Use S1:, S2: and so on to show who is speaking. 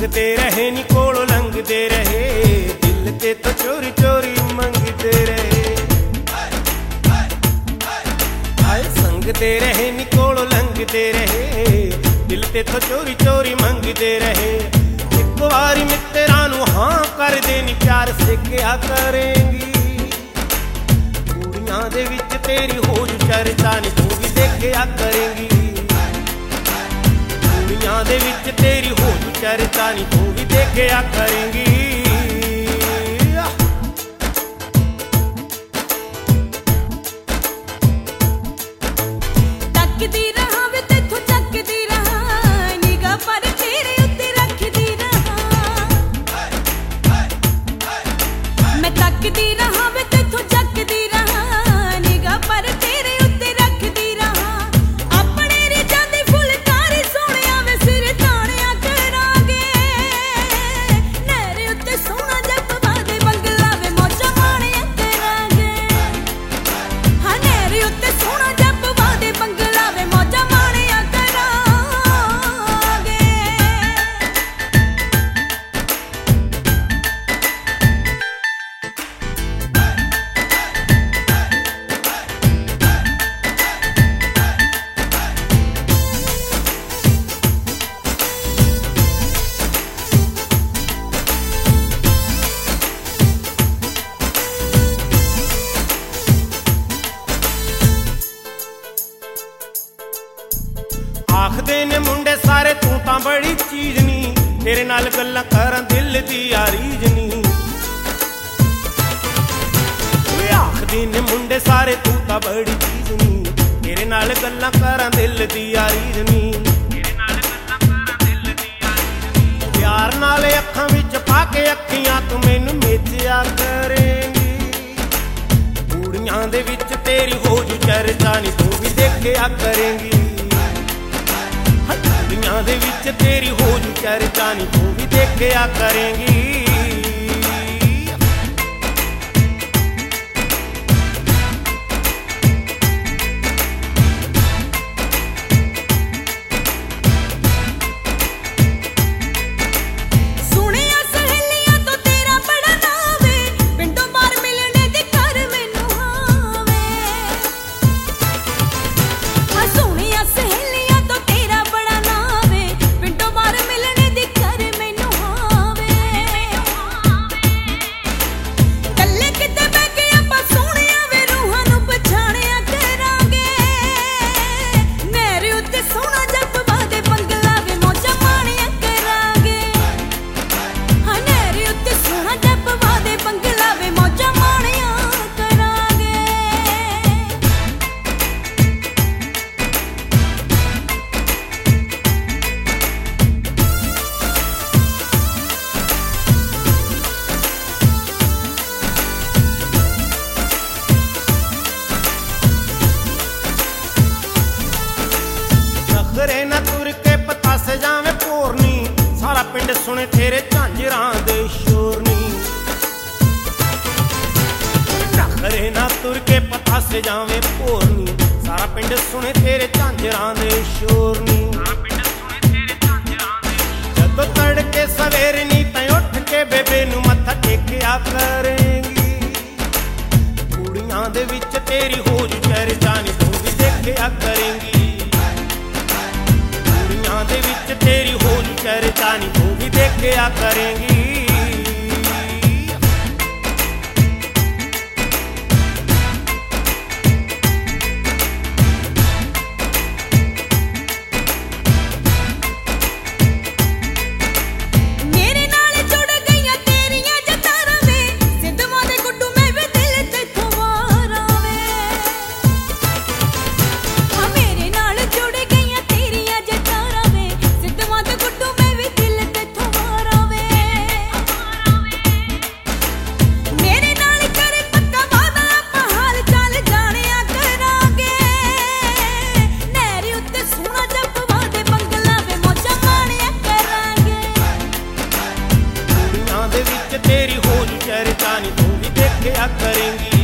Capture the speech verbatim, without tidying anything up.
S1: संगते रहे नी कोलों लंघते रहे, दिल ते तो चोरी चोरी मंगते रहे। हाय संगते रहे नी कोलों लंघते रहे, दिल ते तो चोरी चोरी मंगते रहे। एक बारी मित्रा नू हाँ कर दे नी प्यार से क्या करेंगी, कुड़ियां दे विच तेरी हो जू चर्चा नी तू भी देखिया करेंगी। दुनिया दे विच तेरी हो जू चर्चा नी तू भी देखिया करेंगी।
S2: तकदी रहा वे तेथों चकदी रहा, निगाह पर तेरे उत्ते रखदी रहा। मैं तकदी रहा वे तेथों चकदी रहा, निगाह पर तेरे उत्ते रखदी रहा। अपने रिझां दी फुलकारी सोहणिया वे सिर ताणिया करांगे, नहरे उत्ते सोहणा जपवा दे बंगला वे मौजां माणिया करांगे। हाँ नहरे उत्ते सोहणा जपवा दे बंगला वे मौजां माणिया करांगे।
S1: आखदे ने मुंडे सारे तू तां बड़ी चीज नी, तेरे नाल गल्लां करां दिल दी आरीज नी। वे आखदे ने मुंडे सारे तू तां बड़ी चीज नी, तेरे नाल गल्लां करां दिल दी आरीज नी। प्यार नाल अखां विच पाके अखियां तू मैनू मेचिया करेंगी, कुड़ियां दे विच तेरी हो जू चर्चा नी तू भी देखिया करेंगी। दुनिया दे विच तेरी हो जू चर्चा नी तू भी देखिया करेंगी।
S2: सुनिया सहेलियां तो तेरा बड़ा नाम है, पिंडों बाहर मिलने दी कर मैनू हाँ वे। हाँ सुनिया सहेलियां तो तेरा बड़ा नाम है, पिंडों बाहर मिलने दी कर मैनू हाँ वे। गल्ले किते बह के आपां सोहणिया वे रूहां नू पछाणिया करांगे, नहरे उत्ते सोहणा जपवा दे बंगला वे मौजां माणिया करांगे। हाँ नहरे उत्ते सोहणा जपवा दे बंगला वे मौजां माणिया करांगे।
S1: नखरे ना तुर के पता से जावे पोरनी, सारा पिंड सुने तेरे झांजरां दे शोर नी। नखरे ना तुर के पता से जावे पोरनी, सारा पिंड सुने तेरे झांजरां दे शोर नी। जदों तड़के सवेरे नी तैं उठ के बेबे नू मत्था टेकिया करेंगी, कुड़ियां दे विच तेरी हो जू चर्चा नी तू भी देखिया करेंगी। दुनिया दे विच तेरी हो जू चर्चा नी तू भी देखिया करेंगी।
S2: मेरे नाल जुड़ गईयां तेरियां जतारां वे, सिद्धवां दे गुड्डू मैं वे दिल तेथों वारां वे। हाँ मेरे नाल जुड़ गईयां तेरियां जतारां वे, सिद्धवां दे गुड्डू मैं वे दिल तेथों वारां वे। मेरे नाल करे पक्का वादा आपां हाल चाल जाणिया करांगे, नहरे उत्ते सोहणा जपवा दे बंगला वे मौजां माणिया करांगे।
S1: दुनिया दे विच तेरी हो जू चर्चा नी तू भी देखिया करेंगी।